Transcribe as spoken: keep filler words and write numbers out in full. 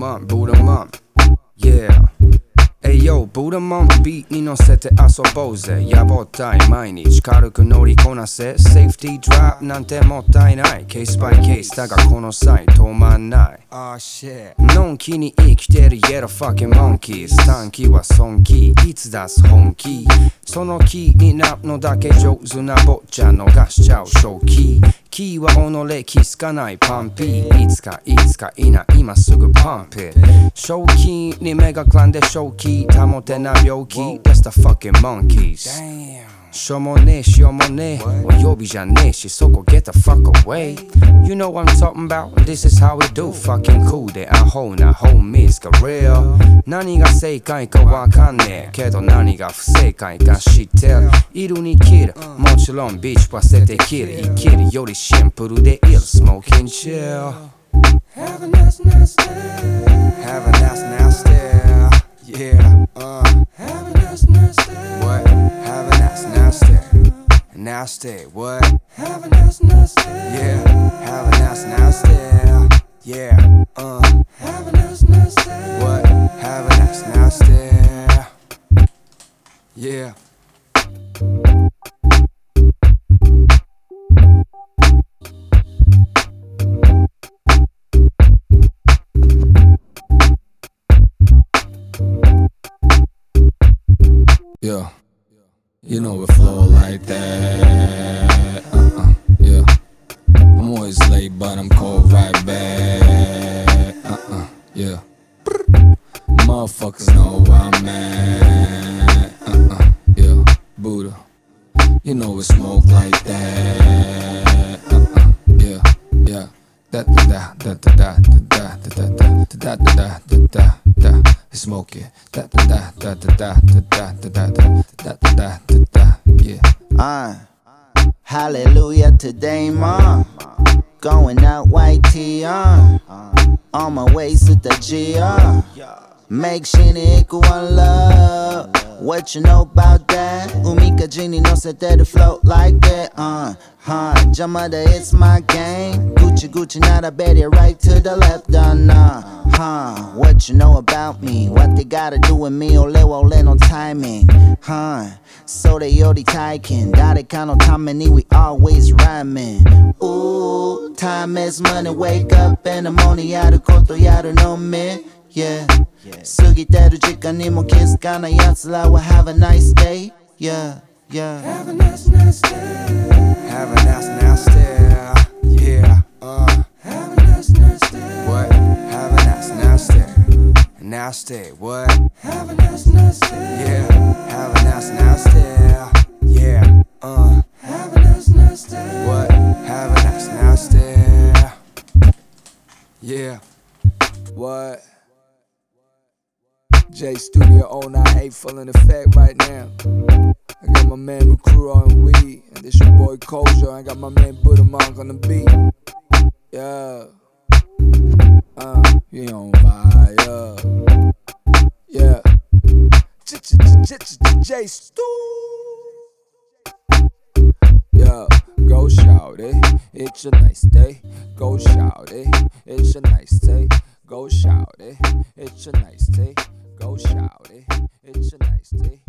up, boot 'em up. Yeah. Ayo,ボードマンビートに乗せて遊ぼうぜ。やぼったい毎日軽く乗りこなせ。セーフティードラップなんてもったいない。ケースバイケースだがこの際止まんない。Oh shit。のんきに生きてるイエローファッキンモンキー。短期は損気。いつ出す本気。そのキーになるのだけ上手な坊ちゃん逃しちゃう正気。キーは己気づかないパンピー。いつかいつかいない今すぐパンプ。正気に目がくらんで正気保てない病気 That's the fucking monkeys。 しょうもねえしようもねえお呼びじゃねえしそこ get the fuck away。 You know what I'm talking about? This is how we do fucking cool でアホな homies が real。 何が正解かわかんねえけど何が不正解か知ってる。いるに切るもちろんビーチは捨てて切る生きるよりシンプルでいる Smoking chill Have a nice nice day Have a nice nice day Yeah uh Have a nice nice day What? Have a nice nice day Nasty what? Have a nice nice day Yeah Have a nice nice day Yeah uh Have a nice nice day What? Have a nice nice day Yeah Yeah, you know it flow like that. Uh-uh, yeah. I'm always late, but I'm cold right back. Uh-uh, yeah. Motherfuckers know where I'm at. Uh-uh, yeah. Buddha, you know it smoke like that. Uh-uh, yeah, yeah. Da da da da da da da da da da da da da da da. Smoke it. Da da da da da da da da da da da da da da. Yeah. Uh, hallelujah today, mom. Going out white tee on. On my way to the G R. Make sure equal one love. What you know about that? Umika Genie no set that float like that. Uh, huh. Jamada, it's my game. Gucci Gucci, not a bet it right to the left. Uh, nah. Huh. What you know about me? What they gotta do with me? Ole ole no timing. Huh. So they already taking. Dare no tameni, we always rhyming. Ooh, time is money. Wake up in the morning, yaru koto yaru no me. Yeah. 過ぎてる時間にも気づかない奴らは Have a nice day Yeah, yeah Have a nice, nice day Have a nice, nice day Yeah, uh Have a nice, nice day What? Have a nice, nice day Nice day, what? Have a nice, nice day Yeah, have a nice, nice day Yeah, uh Have a nice, nice day What? Have a nice, nice day Yeah What? J Studio oh nine eight full in effect right now. I got my man Recruiter on weed, and this your boy Kojo. I got my man Buddha Monk on the beat. Yeah, uh, you on fire. Yeah, J Stu. Yeah, go shout it. It's a nice day. Go shout it. It's a nice day. Go shout it. It's a nice day. Go shout it, it's a nice day.